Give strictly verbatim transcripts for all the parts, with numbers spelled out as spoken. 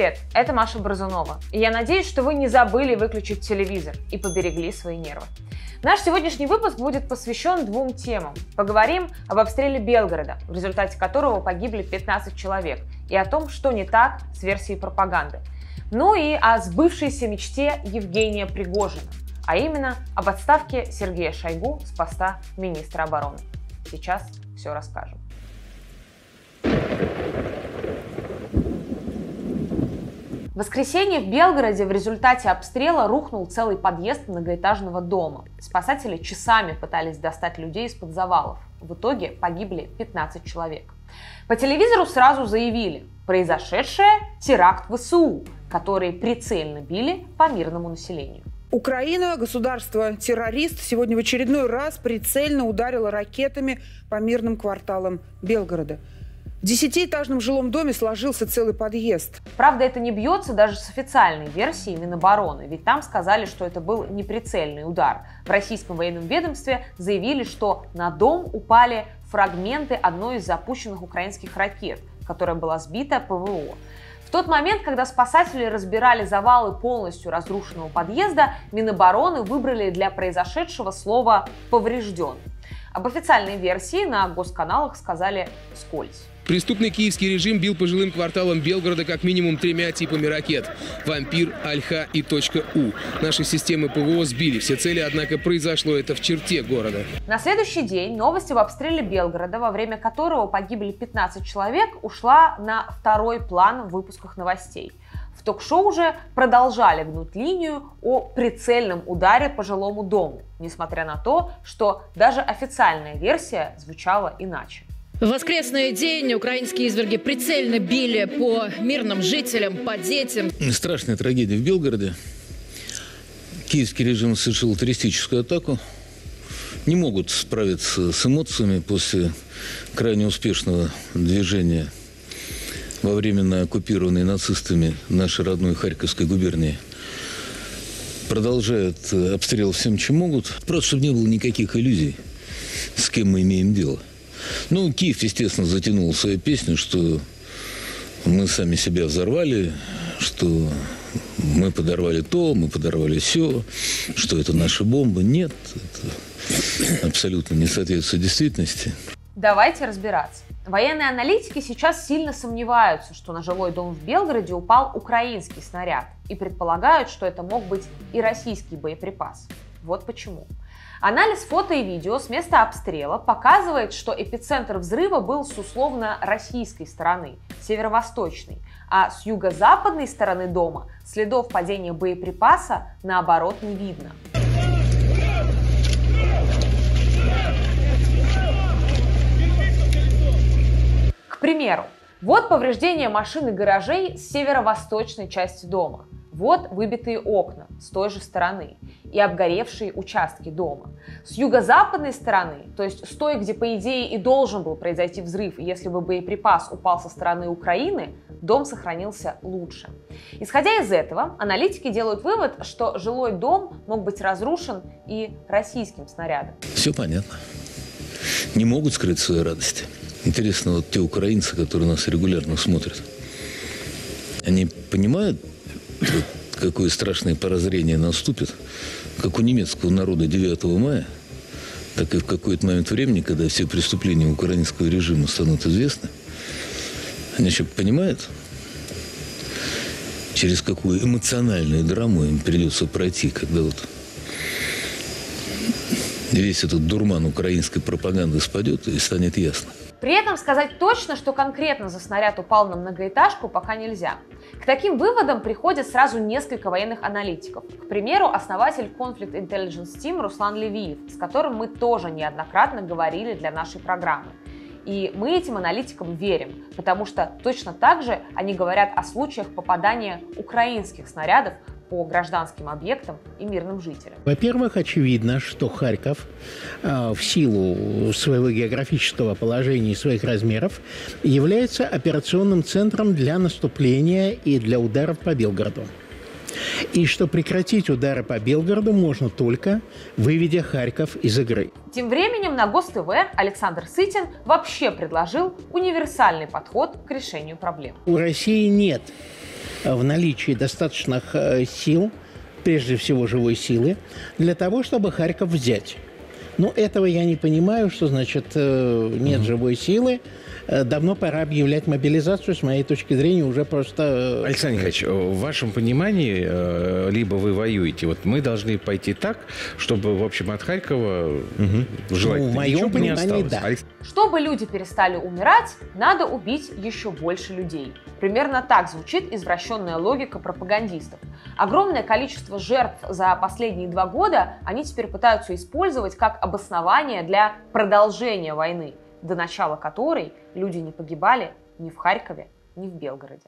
привет! Это Маша Борзунова. И я надеюсь, что вы не забыли выключить телевизор и поберегли свои нервы. Наш сегодняшний выпуск будет посвящен двум темам. Поговорим об обстреле Белгорода, в результате которого погибли пятнадцать человек, и о том, что не так с версией пропаганды. Ну и о сбывшейся мечте Евгения Пригожина, а именно об отставке Сергея Шойгу с поста министра обороны. Сейчас все расскажем. В воскресенье в Белгороде в результате обстрела рухнул целый подъезд многоэтажного дома. Спасатели часами пытались достать людей из-под завалов. В итоге погибли пятнадцать человек. По телевизору сразу заявили: произошедшее – теракт ВСУ, которые прицельно били по мирному населению. Украина, государство-террорист, сегодня в очередной раз прицельно ударила ракетами по мирным кварталам Белгорода. В десятиэтажном жилом доме сложился целый подъезд. Правда, это не бьется даже с официальной версией Минобороны, ведь там сказали, что это был неприцельный удар. В российском военном ведомстве заявили, что на дом упали фрагменты одной из запущенных украинских ракет, которая была сбита ПВО. В тот момент, когда спасатели разбирали завалы полностью разрушенного подъезда, Минобороны выбрали для произошедшего слово «поврежден». Об официальной версии на госканалах сказали вскользь. Преступный киевский режим бил по жилым кварталам Белгорода как минимум тремя типами ракет – «Вампир», «Альха» и «Точка-У». Наши системы ПВО сбили все цели, однако произошло это в черте города. На следующий день новость об обстреле Белгорода, во время которого погибли пятнадцать человек, ушла на второй план в выпусках новостей. В ток-шоу уже продолжали гнуть линию о прицельном ударе по жилому дому, несмотря на то, что даже официальная версия звучала иначе. В воскресный день украинские изверги прицельно били по мирным жителям, по детям. Страшная трагедия в Белгороде. Киевский режим совершил террористическую атаку. Не могут справиться с эмоциями после крайне успешного движения во временно оккупированной нацистами нашей родной Харьковской губернии. Продолжают обстрел всем, чем могут. Просто чтобы не было никаких иллюзий, с кем мы имеем дело. Ну, Киев, естественно, затянул свою песню, что мы сами себя взорвали, что мы подорвали то, мы подорвали сё, что это наши бомбы. Нет, это абсолютно не соответствует действительности. Давайте разбираться. Военные аналитики сейчас сильно сомневаются, что на жилой дом в Белгороде упал украинский снаряд, и предполагают, что это мог быть и российский боеприпас. Вот почему. Анализ фото и видео с места обстрела показывает, что эпицентр взрыва был с условно российской стороны, северо-восточной, а с юго-западной стороны дома следов падения боеприпаса, наоборот, не видно. К примеру, вот повреждение машин и гаражей с северо-восточной части дома. Вот выбитые окна с той же стороны и обгоревшие участки дома. С юго-западной стороны, то есть с той, где, по идее, и должен был произойти взрыв, если бы боеприпас упал со стороны Украины, дом сохранился лучше. Исходя из этого, аналитики делают вывод, что жилой дом мог быть разрушен и российским снарядом. Все понятно. Не могут скрыть свои радости. Интересно, вот те украинцы, которые нас регулярно смотрят, они понимают, какое страшное прозрение наступит, как у немецкого народа девятого мая, так и в какой-то момент времени, когда все преступления украинского режима станут известны, они еще понимают, через какую эмоциональную драму им придется пройти, когда вот весь этот дурман украинской пропаганды спадет и станет ясно. При этом сказать точно, что конкретно за снаряд упал на многоэтажку, пока нельзя. К таким выводам приходят сразу несколько военных аналитиков. К примеру, основатель Conflict Intelligence Team Руслан Левиев, с которым мы тоже неоднократно говорили для нашей программы. И мы этим аналитикам верим, потому что точно так же они говорят о случаях попадания украинских снарядов по гражданским объектам и мирным жителям. Во-первых, очевидно, что Харьков э, в силу своего географического положения и своих размеров является операционным центром для наступления и для ударов по Белгороду. И что прекратить удары по Белгороду можно только, выведя Харьков из игры. Тем временем на ГосТВ Александр Сытин вообще предложил универсальный подход к решению проблем. У России нет в наличии достаточных сил, прежде всего живой силы, для того, чтобы Харьков взять. Но этого я не понимаю, что значит нет угу. живой силы. Давно пора объявлять мобилизацию, с моей точки зрения, уже просто... Александр Николаевич, в вашем понимании, либо вы воюете, вот мы должны пойти так, чтобы, в общем, от Харькова угу. желательно ну, ничего не осталось. Да. Чтобы люди перестали умирать, надо убить еще больше людей. Примерно так звучит извращенная логика пропагандистов. Огромное количество жертв за последние два года они теперь пытаются использовать как обоснование для продолжения войны, до начала которой люди не погибали ни в Харькове, ни в Белгороде.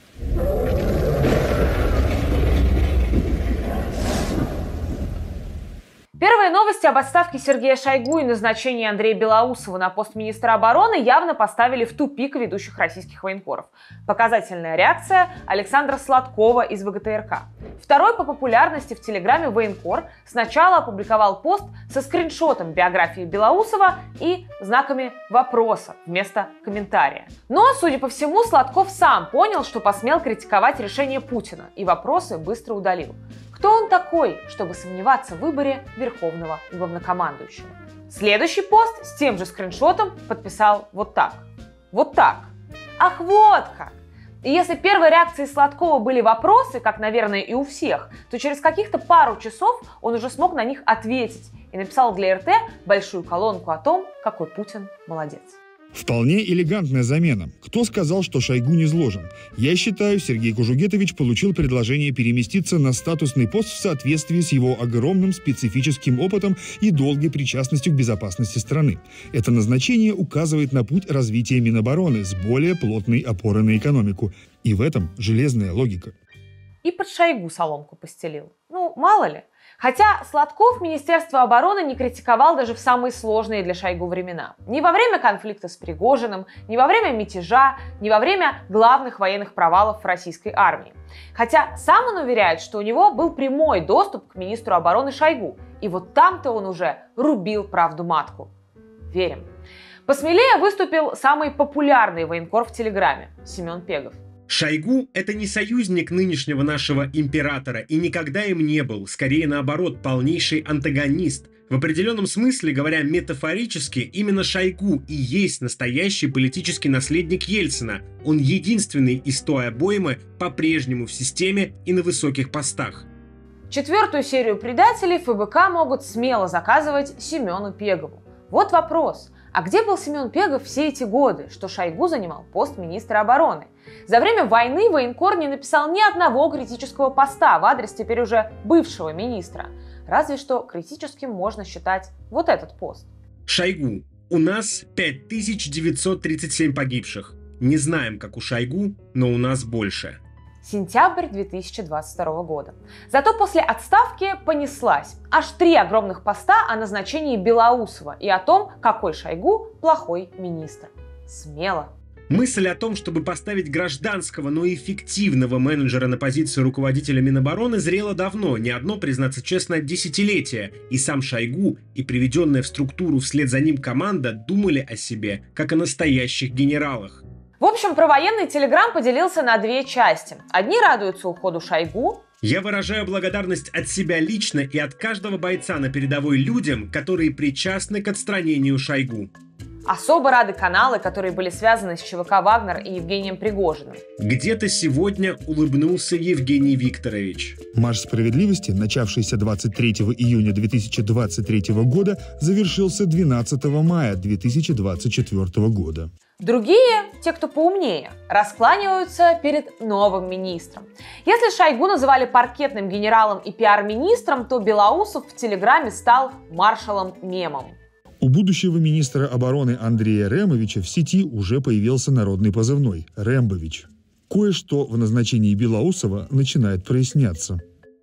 Первые новости об отставке Сергея Шойгу и назначении Андрея Белоусова на пост министра обороны явно поставили в тупик ведущих российских военкоров. Показательная реакция Александра Сладкова из ВГТРК. Второй по популярности в Телеграме военкор сначала опубликовал пост со скриншотом биографии Белоусова и знаками вопроса вместо комментария. Но, судя по всему, Сладков сам понял, что посмел критиковать решение Путина, и вопросы быстро удалил. Кто он такой, чтобы сомневаться в выборе верховного главнокомандующего? Следующий пост с тем же скриншотом подписал вот так. Вот так. Ах, вот как! И если первой реакцией Сладкова были вопросы, как, наверное, и у всех, то через каких-то пару часов он уже смог на них ответить и написал для эр тэ большую колонку о том, какой Путин молодец. Вполне элегантная замена. Кто сказал, что Шойгу не зложен? Я считаю, Сергей Кужугетович получил предложение переместиться на статусный пост в соответствии с его огромным специфическим опытом и долгой причастностью к безопасности страны. Это назначение указывает на путь развития Минобороны с более плотной опорой на экономику. И в этом железная логика. И под Шойгу соломку постелил. Ну, мало ли. Хотя Сладков Министерство обороны не критиковал даже в самые сложные для Шойгу времена. Ни во время конфликта с Пригожиным, ни во время мятежа, ни во время главных военных провалов российской армии. Хотя сам он уверяет, что у него был прямой доступ к министру обороны Шойгу. И вот там-то он уже рубил правду матку. Верим. Посмелее выступил самый популярный военкор в Телеграме – Семен Пегов. Шойгу – это не союзник нынешнего нашего императора и никогда им не был, скорее наоборот, полнейший антагонист. В определенном смысле, говоря метафорически, именно Шойгу и есть настоящий политический наследник Ельцина. Он единственный из той обоймы по-прежнему в системе и на высоких постах. Четвертую серию «Предателей» эф бэ ка могут смело заказывать Семену Пегову. Вот вопрос. А где был Семен Пегов все эти годы, что Шойгу занимал пост министра обороны? За время войны военкор не написал ни одного критического поста в адрес теперь уже бывшего министра. Разве что критическим можно считать вот этот пост. Шойгу. У нас пять тысяч девятьсот тридцать семь погибших. Не знаем, как у Шойгу, но у нас больше. Сентябрь две тысячи двадцать второго года. Зато после отставки понеслась. Аж три огромных поста о назначении Белоусова и о том, какой Шойгу плохой министр. Смело. Мысль о том, чтобы поставить гражданского, но эффективного менеджера на позицию руководителя Минобороны, зрела давно, не одно, признаться честно, десятилетия. И сам Шойгу, и приведенная в структуру вслед за ним команда думали о себе, как о настоящих генералах. В общем, провоенный Телеграм поделился на две части. Одни радуются уходу Шойгу. Я выражаю благодарность от себя лично и от каждого бойца на передовой людям, которые причастны к отстранению Шойгу. Особо рады каналы, которые были связаны с ЧВК «Вагнер» и Евгением Пригожиным. Где-то сегодня улыбнулся Евгений Викторович. Марш справедливости, начавшийся двадцать третьего июня две тысячи двадцать третьего года, завершился двенадцатого мая две тысячи двадцать четвёртого года. Другие, те, кто поумнее, раскланиваются перед новым министром. Если Шойгу называли паркетным генералом и пиар-министром, то Белоусов в Телеграме стал маршалом-мемом. У будущего министра обороны Андрея Ремовича в сети уже появился народный позывной – Рэмбович. Кое-что в назначении Белоусова начинает проясняться.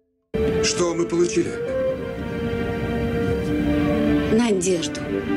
Что мы получили? Надежду.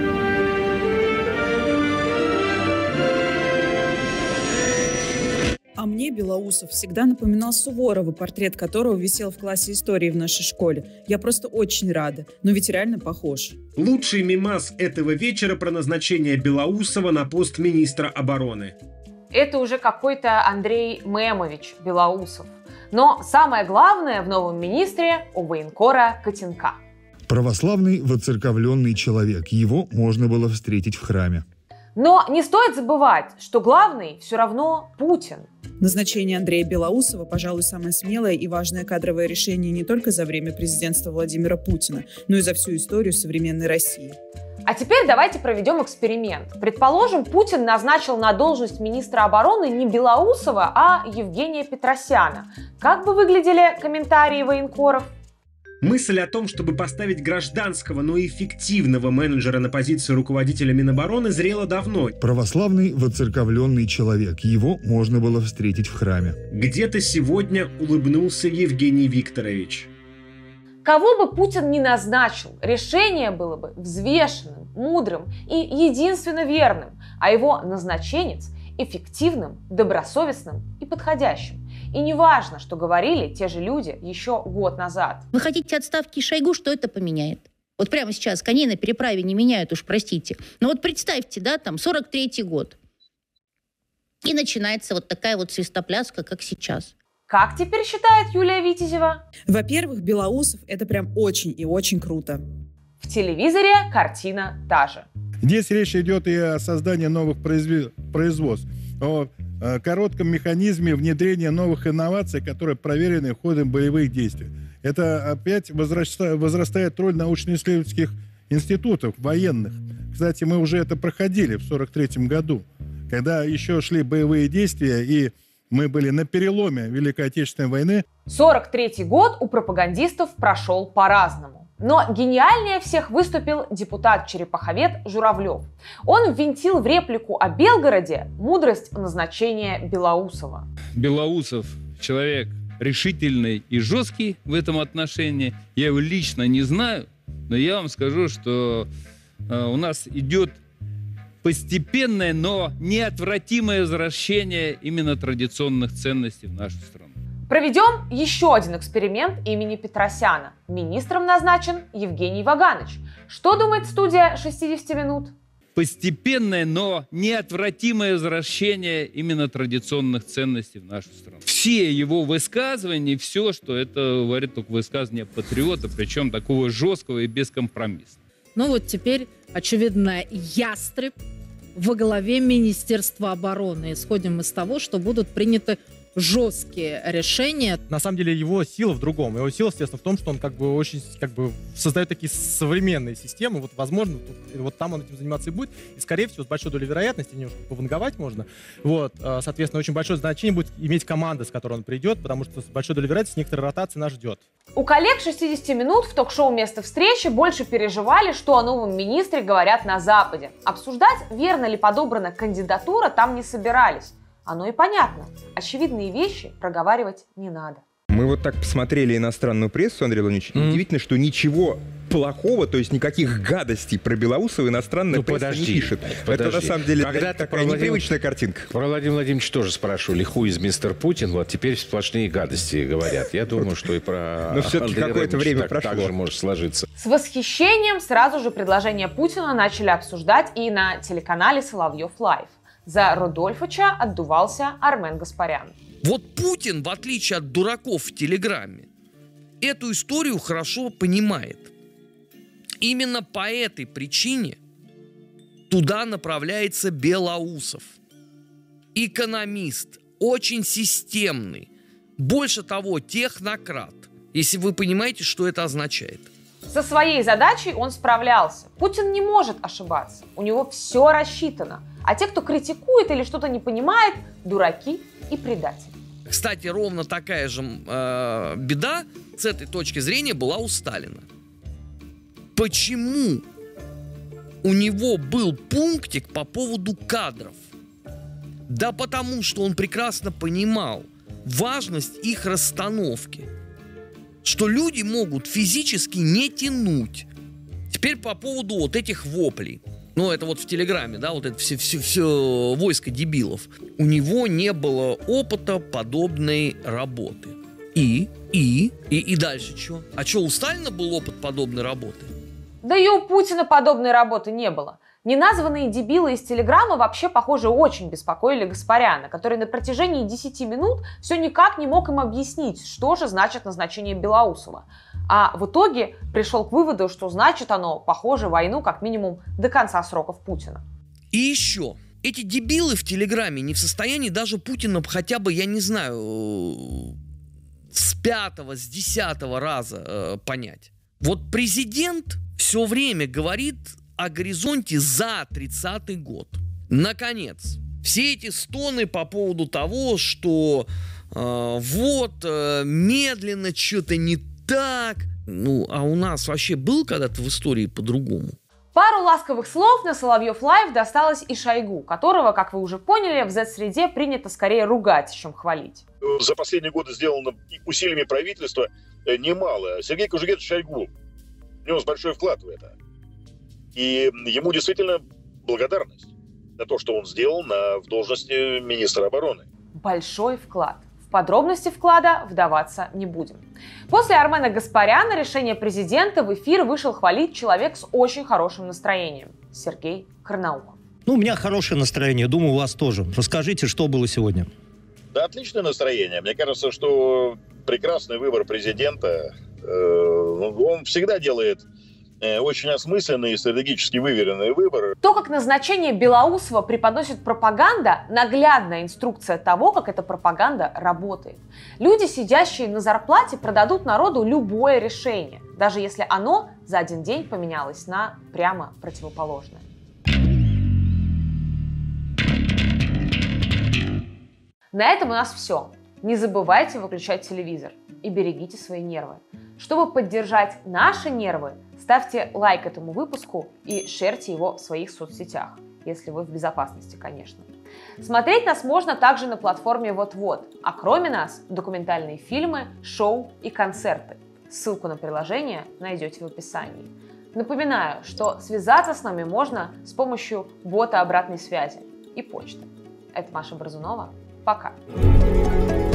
А мне Белоусов всегда напоминал Суворова, портрет которого висел в классе истории в нашей школе. Я просто очень рада, но ведь реально похож. Лучший мемас этого вечера про назначение Белоусова на пост министра обороны. это уже какой-то Андрей Мемович Белоусов. Но самое главное в новом министре у военкора Котенка. Православный воцерковленный человек. Его можно было встретить в храме. Но не стоит забывать, что главный все равно Путин. Назначение Андрея Белоусова, пожалуй, самое смелое и важное кадровое решение не только за время президентства Владимира Путина, но и за всю историю современной России. А теперь давайте проведем эксперимент. Предположим, Путин назначил на должность министра обороны не Белоусова, а Евгения Петросяна. Как бы выглядели комментарии военкоров? Мысль о том, чтобы поставить гражданского, но эффективного менеджера на позицию руководителя Минобороны, зрела давно. Православный воцерковленный человек. Его можно было встретить в храме. Где-то сегодня улыбнулся Евгений Викторович. Кого бы Путин ни назначил, решение было бы взвешенным, мудрым и единственно верным, а его назначенец – эффективным, добросовестным и подходящим. И не важно, что говорили те же люди еще год назад. Вы хотите отставки Шойгу, что это поменяет? Вот прямо сейчас коней на переправе не меняют, уж простите. Но вот представьте, да, там сорок третий год. И начинается вот такая вот свистопляска, как сейчас. Как теперь считает Юлия Витязева? Во-первых, Белоусов – это прям очень и очень круто. В телевизоре картина та же. Здесь речь идет и о создании новых производств, о коротком механизме внедрения новых инноваций, которые проверены ходом боевых действий. Это опять возрастает роль научно-исследовательских институтов военных. Кстати, мы уже это проходили в сорок третьем году, когда еще шли боевые действия, и мы были на переломе Великой Отечественной войны. сорок третий год у пропагандистов прошел по-разному. Но гениальнее всех выступил депутат-черепаховед Журавлев. Он ввинтил в реплику о Белгороде мудрость назначения Белоусова. Белоусов человек решительный и жесткий в этом отношении. Я его лично не знаю, но я вам скажу, что э, у нас идет постепенное, но неотвратимое возвращение именно традиционных ценностей в нашу страну. Проведем еще один эксперимент имени Петросяна. Министром назначен Евгений Ваганович. Что думает студия шестьдесят минут? Постепенное, но неотвратимое возвращение именно традиционных ценностей в нашу страну. Все его высказывания, все, что это говорит только высказывание патриота, причем такого жесткого и бескомпромиссного. Ну вот теперь, очевидно, ястреб во главе Министерства обороны. Исходим из того, что будут приняты жесткие решения. На самом деле его сила в другом. Его сила, естественно, в том, что он как бы очень как бы создает такие современные системы. Вот, возможно, тут, вот там он этим заниматься и будет. И, скорее всего, с большой долей вероятности, немножко пованговать можно. Вот, соответственно, очень большое значение будет иметь команда, с которой он придет, потому что с большой долей вероятности некоторая ротация нас ждет. У коллег шестьдесят минут в ток-шоу «Место встречи» больше переживали, что о новом министре говорят на Западе. Обсуждать, верно ли подобрана кандидатура, там не собирались. Оно и понятно. Очевидные вещи проговаривать не надо. Мы вот так посмотрели иностранную прессу, Андрей Леонидович. Mm-hmm. Удивительно, что ничего плохого, то есть никаких гадостей про Белоусова иностранная ну, пресса подожди, не пишет. Подожди. Это на самом деле Когда такая Владимир... непривычная картинка. Про Владимира Владимировича тоже спрашивали, who is мистер Путин, вот теперь сплошные гадости говорят. Я думаю, что и про Но все-таки какое-то время прошло. Так же может сложиться. С восхищением сразу же предложение Путина начали обсуждать и на телеканале «Соловьев Лайв». За Рудольфовича отдувался Армен Гаспарян. Вот Путин, в отличие от дураков в Телеграме, эту историю хорошо понимает. Именно по этой причине туда направляется Белоусов. Экономист, очень системный. Больше того, технократ. Если вы понимаете, что это означает. Со своей задачей он справлялся. Путин не может ошибаться. У него все рассчитано. А те, кто критикует или что-то не понимает, дураки и предатели. Кстати, ровно такая же э, беда с этой точки зрения была у Сталина. Почему у него был пунктик по поводу кадров? Да потому, что он прекрасно понимал важность их расстановки. Что люди могут физически не тянуть. Теперь по поводу вот этих воплей. Ну, это вот в Телеграме, да, вот это все, все, все войско дебилов. У него не было опыта подобной работы. И, и, и, и дальше что? А что, у Сталина был опыт подобной работы? Да и у Путина подобной работы не было. Неназванные дебилы из Телеграма вообще, похоже, очень беспокоили Гаспаряна, который на протяжении десяти минут все никак не мог им объяснить, что же значит назначение Белоусова. А в итоге пришел к выводу, что значит оно, похоже, войну как минимум до конца сроков Путина. И еще, эти дебилы в Телеграме не в состоянии даже Путина хотя бы, я не знаю, с пятого, с десятого раза э, понять. Вот президент все время говорит о горизонте за тридцатый год. Наконец, все эти стоны по поводу того, что э, вот э, медленно что-то не так. Ну, а у нас вообще был когда-то в истории по-другому? Пару ласковых слов на Соловьев Лайв досталось и Шойгу, которого, как вы уже поняли, в зет-среде принято скорее ругать, чем хвалить. За последние годы сделано усилиями правительства немало. Сергей Кужугетович Шойгу внес большой вклад в это. И ему действительно благодарность за то, что он сделал на, в должности министра обороны. Большой вклад. В подробности вклада вдаваться не будем. После Армена Гаспаряна решение президента в эфир вышел хвалить человек с очень хорошим настроением. Сергей Карнаухов. Ну, у меня хорошее настроение, думаю, у вас тоже. Расскажите, что было сегодня? Да, отличное настроение. Мне кажется, что прекрасный выбор президента, э, он всегда делает очень осмысленный и стратегически выверенный выбор. То, как назначение Белоусова преподносит пропаганда, наглядная инструкция того, как эта пропаганда работает. Люди, сидящие на зарплате, продадут народу любое решение, даже если оно за один день поменялось на прямо противоположное. На этом у нас все. Не забывайте выключать телевизор и берегите свои нервы. Чтобы поддержать наши нервы, ставьте лайк этому выпуску и шерьте его в своих соцсетях, если вы в безопасности, конечно. Смотреть нас можно также на платформе Вот-Вот, а кроме нас документальные фильмы, шоу и концерты. Ссылку на приложение найдете в описании. Напоминаю, что связаться с нами можно с помощью бота обратной связи и почты. Это Маша Борзунова. Пока.